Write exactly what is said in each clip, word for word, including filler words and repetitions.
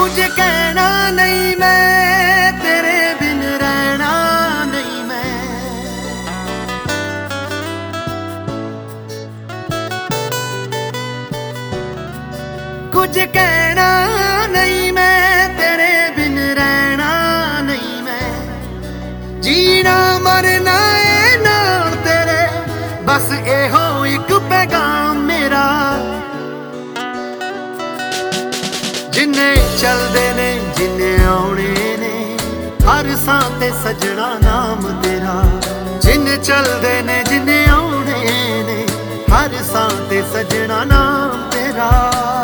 कुछ कहना नहीं मैं, तेरे बिन रहना नहीं मैं। कुछ कहना नहीं मैं, तेरे बिन रहना नहीं मैं। जीना मरना है नाल तेरे, बस एहो एक पैगाम मेरा। जिन्ने चलदे ने जिन्ने आउणे ने, हर सां ते सजना नाम तेरा। जिन्ने चलदे ने जिन्ने आउणे ने, हर सां ते सजना नाम तेरा।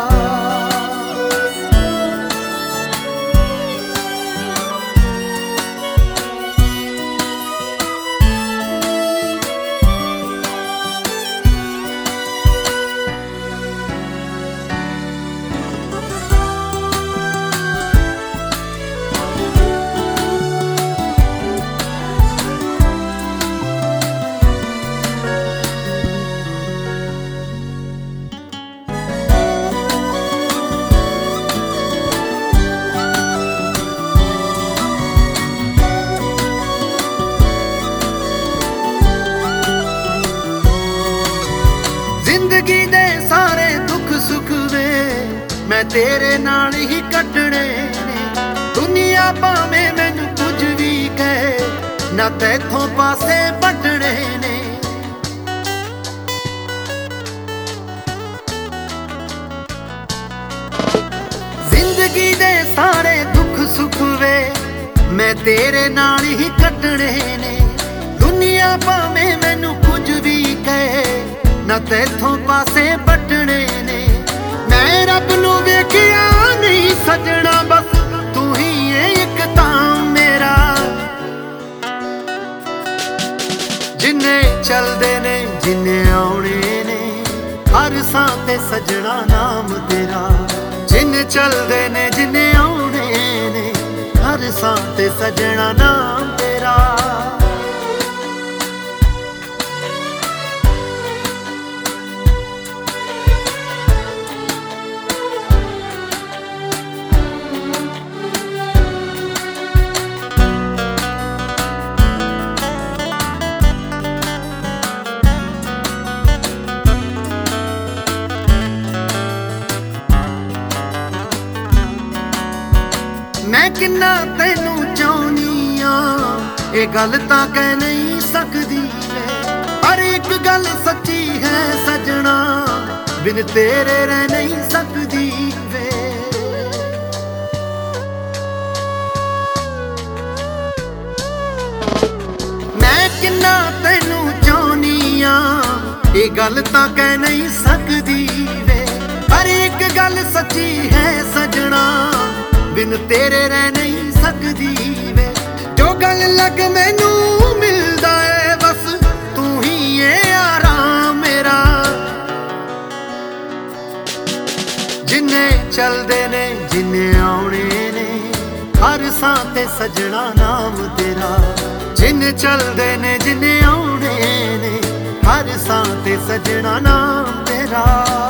जिंदगी दे सारे दुख सुख वे मैं तेरे नाल ही कटने ने। दुनिया भावें मैनू कुछ भी कहे, ना तैथों पासे पटने ने। जिंदगी दे सारे दुख सुख वे मैं तेरे नाल ही कटने ने। दुनिया भावें मैनू कुछ भी कहे, ना तैथों पासे पटने ने। मैं रब नू वेखिया नहीं सजना, बस तू ही है एक तां मेरा। जिन्ने चलदे ने जिन्ने आउणे ने, हर सां ते सजना नाम तेरा। जिन्ने चलदे ने जिन्ने आउणे ने, हर सां ते सजना नाम तेरा। मैं किन्ना तैनू चाहुनी आ, ये गल तां कह नहीं सकदी वे। पर एक गल सच्ची है सजना, बिन तेरे रह नहीं सकदी वे। मैं किन्ना तैनू चाहुनी आ, ये गल तां कह नहीं सकदी वे। पर एक गल सच्ची है सजना, बिन तेरे रह नहीं सकदी वे। जो गल लग मैनू मिलदा है, बस तू ही है आराम मेरा। जिन्ने चलदे ने जिन्ने आउणे ने, हर सां ते सजना नाम तेरा। जिन्ने चलदे ने जिन्ने आउणे ने, हर सां ते सजना नाम तेरा।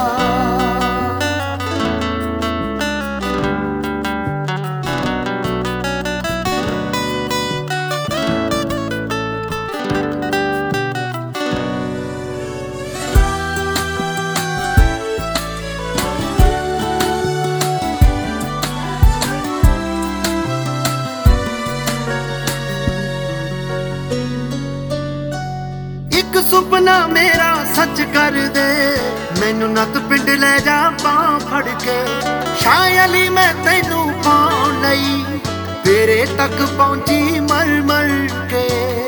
एक सुपना मेरा सच कर दे, मैनू नत पिंड ले जा बां फड़ के। शाह अली मैं तैनू पाउण लई, तेरे तक पहुंची मर मर के।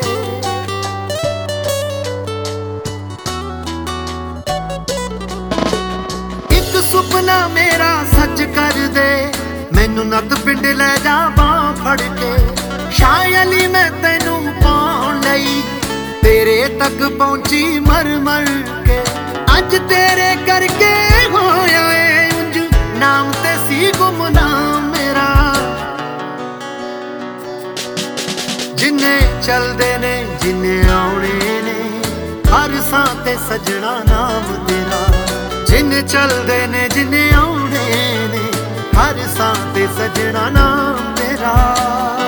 एक सुपना मेरा सच कर दे, मैनू नत पिंड ले जा बां फड़ के। शाह अली मैं तैनू पाउण लई, तेरे तक पहुंची मर मर के। अज तेरे करके होया है उंज, नाम ते सी गुमनाम मेरा। जिन्ने चलदे ने जिन्ने आउणे ने, हर सां ते सजना नाम तेरा। जिन्ने चलदे ने जिन्ने आउणे ने, हर ਸਾਂ ਤੇ ਸਜਣਾ ਨਾਮ ਮੇਰਾ।